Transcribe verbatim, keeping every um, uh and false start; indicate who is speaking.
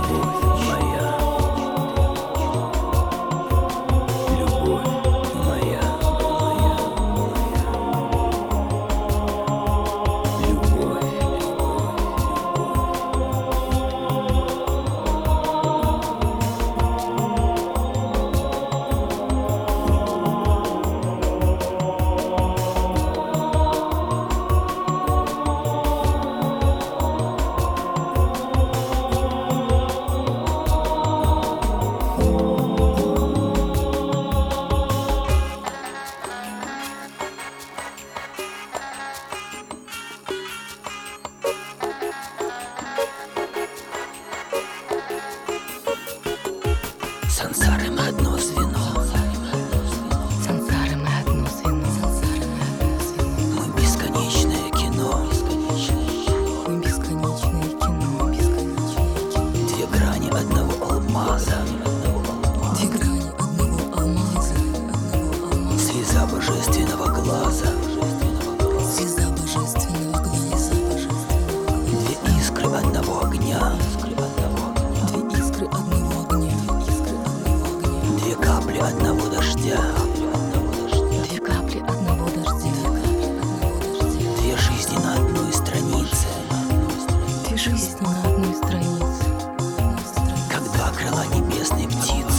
Speaker 1: Сансары мы одно звено.
Speaker 2: Сансары мы одно звено.
Speaker 1: Мы бесконечное кино.
Speaker 2: Мы бесконечное кино.
Speaker 1: Две грани одного алмаза.
Speaker 2: Две грани одного алмаза.
Speaker 1: Слеза божественного глаза.
Speaker 2: Слеза божественного глаза.
Speaker 1: Две искры одного огня.
Speaker 2: Две искры одного огня.
Speaker 1: Две капли одного дождя.
Speaker 2: Две капли одного дождя.
Speaker 1: Две жизни на одной странице.
Speaker 2: Две жизни на одной странице.
Speaker 1: Как два крыла небесной птицы.